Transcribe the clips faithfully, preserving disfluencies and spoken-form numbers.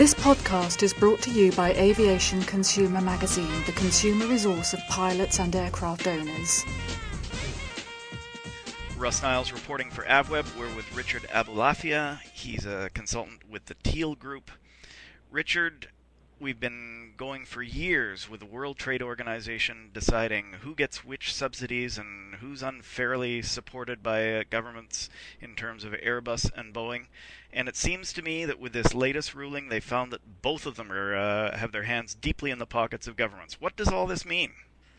This podcast is brought to you by Aviation Consumer Magazine, the consumer resource of pilots and aircraft owners. Russ Niles reporting for AvWeb. We're with Richard Abulafia. He's a consultant with the Teal Group. Richard, we've been going for years with the World Trade Organization deciding who gets which subsidies and who's unfairly supported by uh, governments in terms of Airbus and Boeing. And it seems to me that with this latest ruling, they found that both of them are uh, have their hands deeply in the pockets of governments. What does all this mean?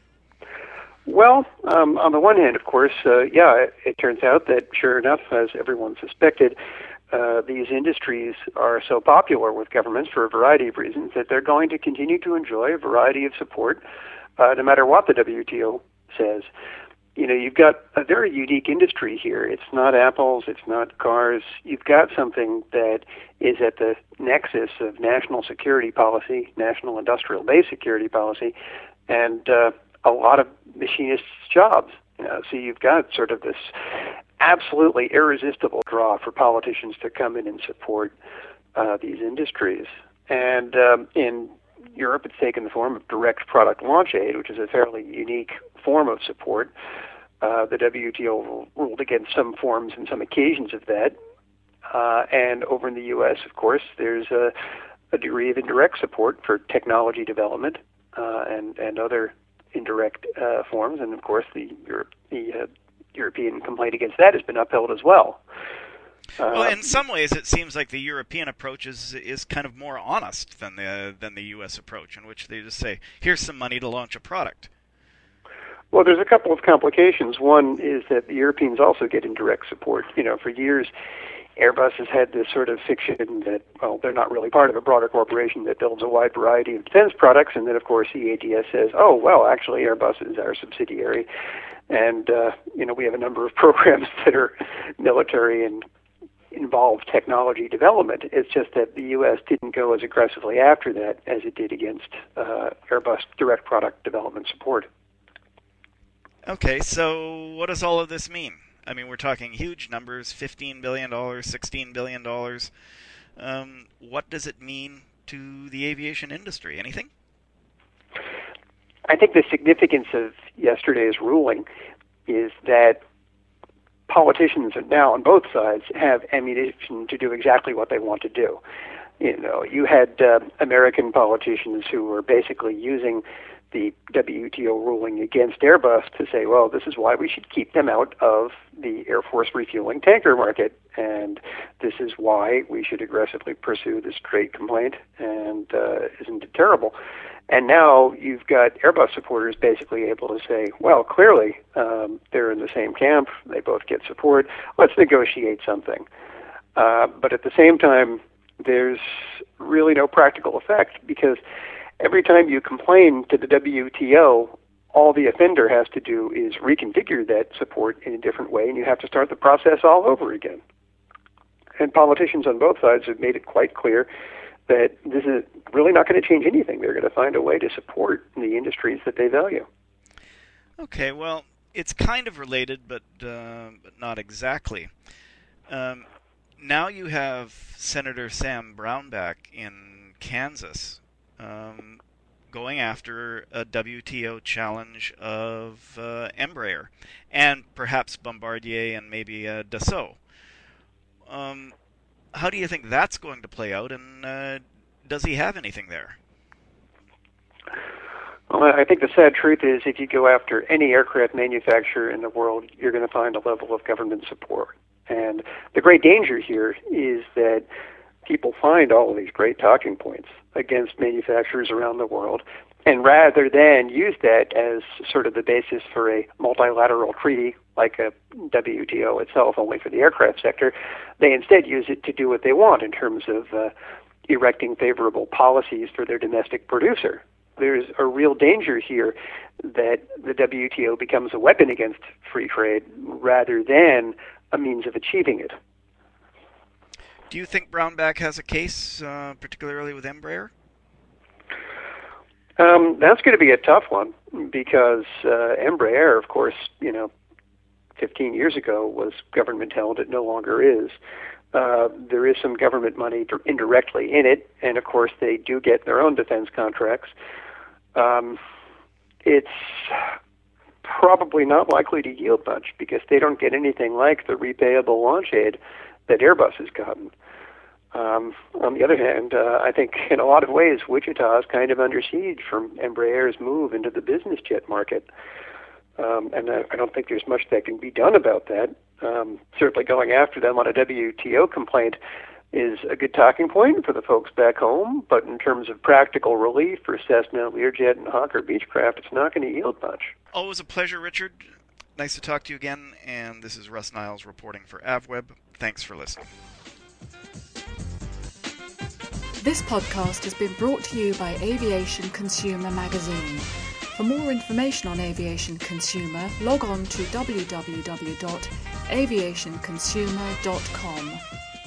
Well, um, on the one hand, of course, uh, yeah, it, it turns out that, sure enough, as everyone suspected, uh, these industries are so popular with governments for a variety of reasons that they're going to continue to enjoy a variety of support, uh, no matter what the W T O says. You know, you've got a very unique industry here. It's not apples, it's not cars. You've got something that is at the nexus of national security policy, national industrial base security policy, and uh, a lot of machinists' jobs. You know, so you've got sort of this absolutely irresistible draw for politicians to come in and support uh, these industries. And um, in Europe, it's taken the form of direct product launch aid, which is a fairly unique form of support. Uh, the W T O ruled against some forms and some occasions of that. Uh, and over in the U S, of course, there's a, a degree of indirect support for technology development uh, and, and other indirect uh, forms, and of course the Europe, the uh, European complaint against that has been upheld as well. Uh, well, in some ways, it seems like the European approach is is kind of more honest than the than the U S approach, in which they just say, "Here's some money to launch a product." Well, there's a couple of complications. One is that the Europeans also get indirect support. You know, for years, Airbus has had this sort of fiction that, well, they're not really part of a broader corporation that builds a wide variety of defense products, and then, of course, the A T S says, oh, well, actually, Airbus is our subsidiary, and, uh, you know, we have a number of programs that are military and involve technology development. It's just that the U S didn't go as aggressively after that as it did against uh, Airbus direct product development support. Okay, so what does all of this mean? I mean, we're talking huge numbers, fifteen billion dollars, sixteen billion dollars. Um, what does it mean to the aviation industry? Anything? I think the significance of yesterday's ruling is that politicians are now on both sides have ammunition to do exactly what they want to do. You know, you had uh, American politicians who were basically using the W T O ruling against Airbus to say, well, this is why we should keep them out of the Air Force refueling tanker market, and this is why we should aggressively pursue this trade complaint, and uh, isn't it terrible? And now you've got Airbus supporters basically able to say, well, clearly um, they're in the same camp, they both get support, let's negotiate something. Uh, but at the same time, there's really no practical effect, because every time you complain to the W T O, all the offender has to do is reconfigure that support in a different way, and you have to start the process all over again. And politicians on both sides have made it quite clear that this is really not going to change anything. They're going to find a way to support the industries that they value. Okay, well, it's kind of related, but, uh, but not exactly. Um, now you have Senator Sam Brownback in Kansas, Um, going after a W T O challenge of uh, Embraer and perhaps Bombardier and maybe uh, Dassault. Um, how do you think that's going to play out, and uh, does he have anything there? Well, I think the sad truth is if you go after any aircraft manufacturer in the world, you're going to find a level of government support. And the great danger here is that people find all of these great talking points against manufacturers around the world, and rather than use that as sort of the basis for a multilateral treaty like a W T O itself, only for the aircraft sector, they instead use it to do what they want in terms of uh, erecting favorable policies for their domestic producer. There's a real danger here that the W T O becomes a weapon against free trade rather than a means of achieving it. Do you think Brownback has a case, uh, particularly with Embraer? Um, that's going to be a tough one, because uh, Embraer, of course, you know, fifteen years ago was government held. It no longer is. uh, there is some government money indirectly in it, and of course they do get their own defense contracts. Um, it's probably not likely to yield much because they don't get anything like the repayable launch aid that Airbus has gotten. Um, on the other hand, uh, I think in a lot of ways Wichita is kind of under siege from Embraer's move into the business jet market. Um, and I, I don't think there's much that can be done about that. Um, certainly going after them on a W T O complaint is a good talking point for the folks back home, but in terms of practical relief for Cessna, Learjet, and Hawker Beechcraft, it's not going to yield much. Always a pleasure, Richard. Nice to talk to you again, and this is Russ Niles reporting for AvWeb. Thanks for listening. This podcast has been brought to you by Aviation Consumer Magazine. For more information on Aviation Consumer, log on to w w w dot aviation consumer dot com.